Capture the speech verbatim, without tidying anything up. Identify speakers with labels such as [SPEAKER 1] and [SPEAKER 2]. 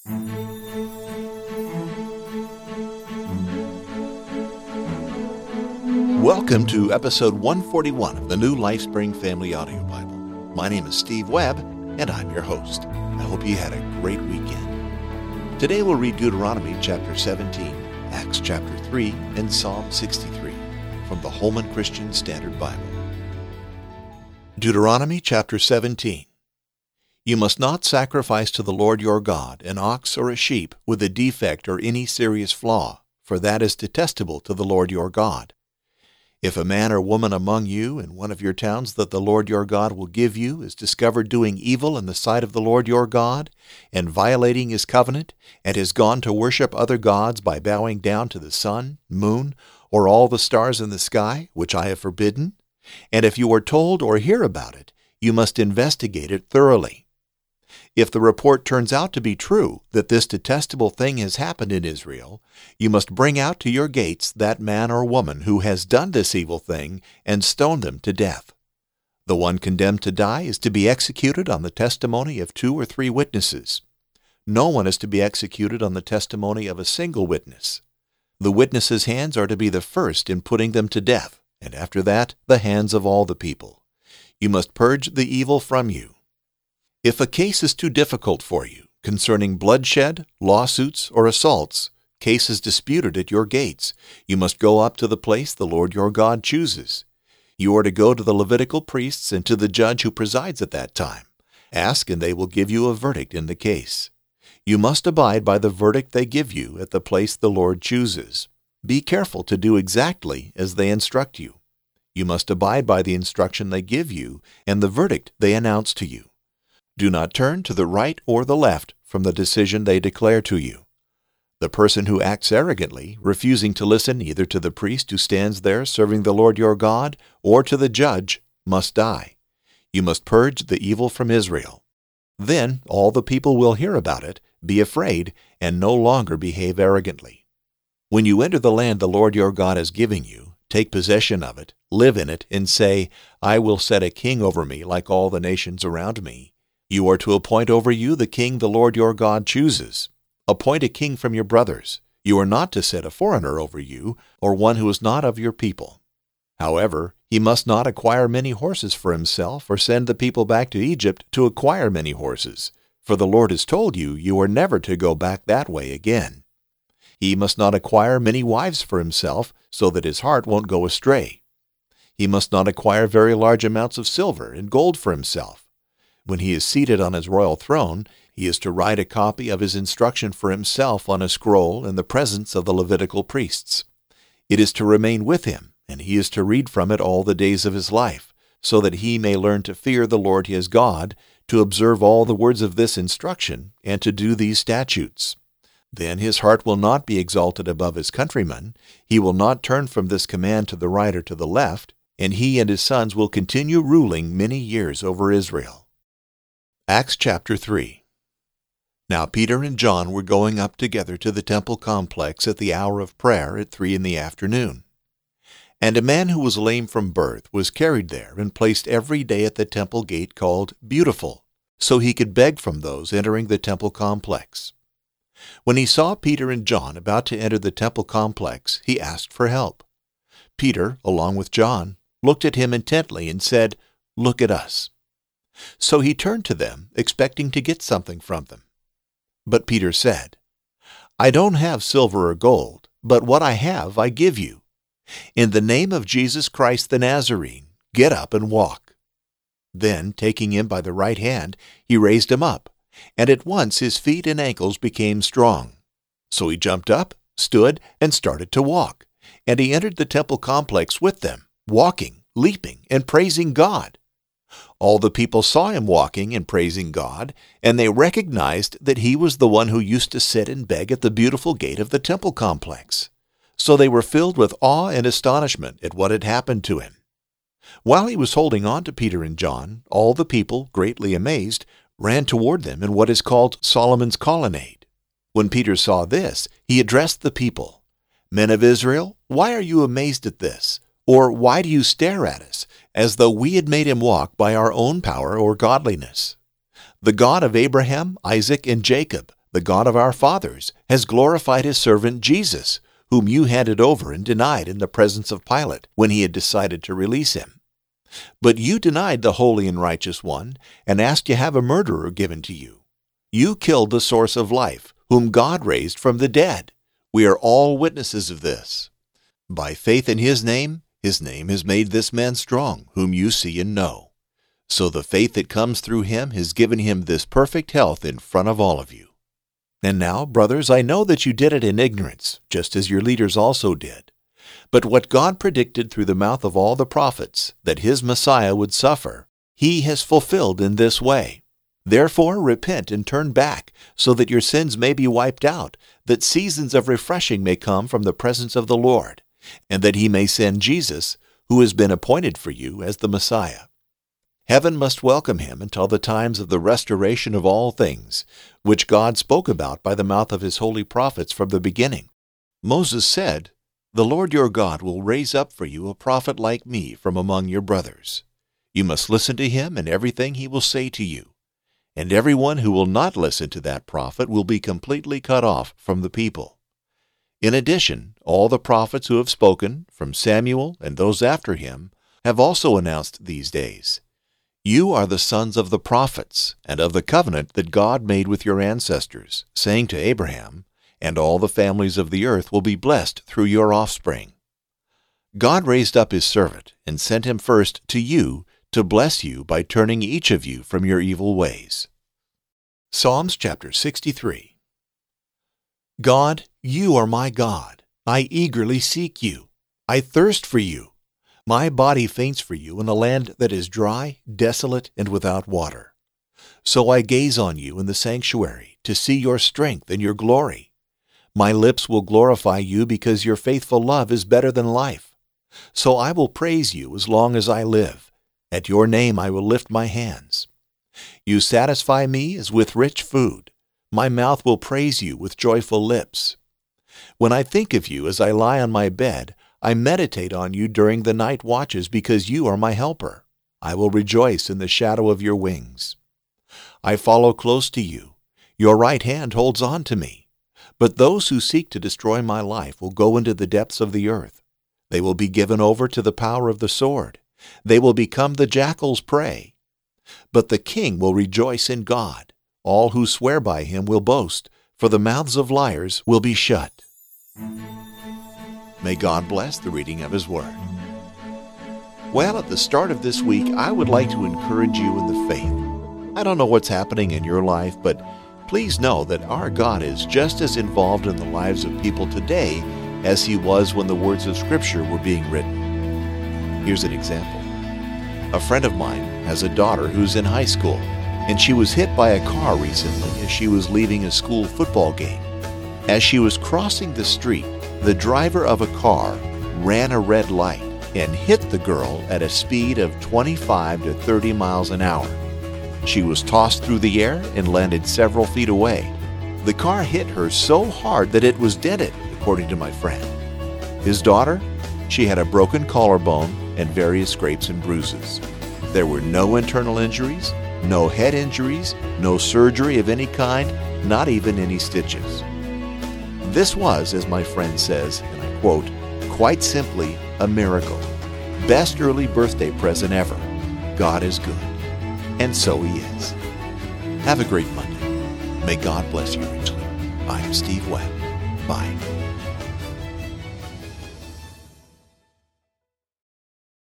[SPEAKER 1] Welcome to episode one forty-one of the New LifeSpring Family Audio Bible. My name is Steve Webb, and I'm your host. I hope you had a great weekend. Today we'll read Deuteronomy chapter seventeen, Acts chapter three, and Psalm sixty-three from the Holman Christian Standard Bible. Deuteronomy chapter seventeen. You must not sacrifice to the Lord your God an ox or a sheep with a defect or any serious flaw, for that is detestable to the Lord your God. If a man or woman among you in one of your towns that the Lord your God will give you is discovered doing evil in the sight of the Lord your God, and violating his covenant, and has gone to worship other gods by bowing down to the sun, moon, or all the stars in the sky, which I have forbidden, and if you are told or hear about it, you must investigate it thoroughly. If the report turns out to be true that this detestable thing has happened in Israel, you must bring out to your gates that man or woman who has done this evil thing and stone them to death. The one condemned to die is to be executed on the testimony of two or three witnesses. No one is to be executed on the testimony of a single witness. The witnesses' hands are to be the first in putting them to death, and after that the hands of all the people. You must purge the evil from you. If a case is too difficult for you, concerning bloodshed, lawsuits, or assaults, cases disputed at your gates, you must go up to the place the Lord your God chooses. You are to go to the Levitical priests and to the judge who presides at that time. Ask, and they will give you a verdict in the case. You must abide by the verdict they give you at the place the Lord chooses. Be careful to do exactly as they instruct you. You must abide by the instruction they give you and the verdict they announce to you. Do not turn to the right or the left from the decision they declare to you. The person who acts arrogantly, refusing to listen either to the priest who stands there serving the Lord your God or to the judge, must die. You must purge the evil from Israel. Then all the people will hear about it, be afraid, and no longer behave arrogantly. When you enter the land the Lord your God is giving you, take possession of it, live in it, and say, I will set a king over me like all the nations around me. You are to appoint over you the king the Lord your God chooses. Appoint a king from your brothers. You are not to set a foreigner over you, or one who is not of your people. However, he must not acquire many horses for himself, or send the people back to Egypt to acquire many horses, for the Lord has told you you are never to go back that way again. He must not acquire many wives for himself, so that his heart won't go astray. He must not acquire very large amounts of silver and gold for himself. When he is seated on his royal throne, he is to write a copy of his instruction for himself on a scroll in the presence of the Levitical priests. It is to remain with him, and he is to read from it all the days of his life, so that he may learn to fear the Lord his God, to observe all the words of this instruction, and to do these statutes. Then his heart will not be exalted above his countrymen, he will not turn from this command to the right or to the left, and he and his sons will continue ruling many years over Israel. Acts chapter three. Now Peter and John were going up together to the temple complex at the hour of prayer at three in the afternoon. And a man who was lame from birth was carried there and placed every day at the temple gate called Beautiful, so he could beg from those entering the temple complex. When he saw Peter and John about to enter the temple complex, he asked for help. Peter, along with John, looked at him intently and said, Look at us. So he turned to them, expecting to get something from them. But Peter said, I don't have silver or gold, but what I have I give you. In the name of Jesus Christ the Nazarene, get up and walk. Then, taking him by the right hand, he raised him up, and at once his feet and ankles became strong. So he jumped up, stood, and started to walk, and he entered the temple complex with them, walking, leaping, and praising God. All the people saw him walking and praising God, and they recognized that he was the one who used to sit and beg at the beautiful gate of the temple complex. So they were filled with awe and astonishment at what had happened to him. While he was holding on to Peter and John, all the people, greatly amazed, ran toward them in what is called Solomon's Colonnade. When Peter saw this, he addressed the people, Men of Israel, why are you amazed at this? Or why do you stare at us, as though we had made him walk by our own power or godliness? The God of Abraham, Isaac, and Jacob, the God of our fathers, has glorified his servant Jesus, whom you handed over and denied in the presence of Pilate when he had decided to release him. But you denied the Holy and Righteous One and asked to have a murderer given to you. You killed the source of life, whom God raised from the dead. We are all witnesses of this. By faith in his name, his name has made this man strong, whom you see and know. So the faith that comes through him has given him this perfect health in front of all of you. And now, brothers, I know that you did it in ignorance, just as your leaders also did. But what God predicted through the mouth of all the prophets, that his Messiah would suffer, he has fulfilled in this way. Therefore repent and turn back, so that your sins may be wiped out, that seasons of refreshing may come from the presence of the Lord, and that he may send Jesus, who has been appointed for you as the Messiah. Heaven must welcome him until the times of the restoration of all things, which God spoke about by the mouth of his holy prophets from the beginning. Moses said, "The Lord your God will raise up for you a prophet like me from among your brothers. You must listen to him in everything he will say to you. And everyone who will not listen to that prophet will be completely cut off from the people." In addition, all the prophets who have spoken, from Samuel and those after him, have also announced these days. You are the sons of the prophets, and of the covenant that God made with your ancestors, saying to Abraham, "And all the families of the earth will be blessed through your offspring." God raised up his servant, and sent him first to you to bless you by turning each of you from your evil ways. Psalms chapter sixty-three. God, you are my God. I eagerly seek you. I thirst for you. My body faints for you in a land that is dry, desolate, and without water. So I gaze on you in the sanctuary to see your strength and your glory. My lips will glorify you because your faithful love is better than life. So I will praise you as long as I live. At your name I will lift my hands. You satisfy me as with rich food. My mouth will praise you with joyful lips. When I think of you as I lie on my bed, I meditate on you during the night watches because you are my helper. I will rejoice in the shadow of your wings. I follow close to you. Your right hand holds on to me. But those who seek to destroy my life will go into the depths of the earth. They will be given over to the power of the sword. They will become the jackal's prey. But the king will rejoice in God. All who swear by him will boast, for the mouths of liars will be shut. May God bless the reading of his word. Well, at the start of this week, I would like to encourage you in the faith. I don't know what's happening in your life, but please know that our God is just as involved in the lives of people today as he was when the words of Scripture were being written. Here's an example. A friend of mine has a daughter who's in high school, and she was hit by a car recently as she was leaving a school football game. As she was crossing the street, the driver of a car ran a red light and hit the girl at a speed of twenty-five to thirty miles an hour. She was tossed through the air and landed several feet away. The car hit her so hard that it was dented, according to my friend. His daughter? She had a broken collarbone and various scrapes and bruises. There were no internal injuries, no head injuries, no surgery of any kind, not even any stitches. This was, as my friend says, and I quote, quite simply a miracle. Best early birthday present ever. God is good. And so he is. Have a great Monday. May God bless you richly. I'm Steve Webb. Bye.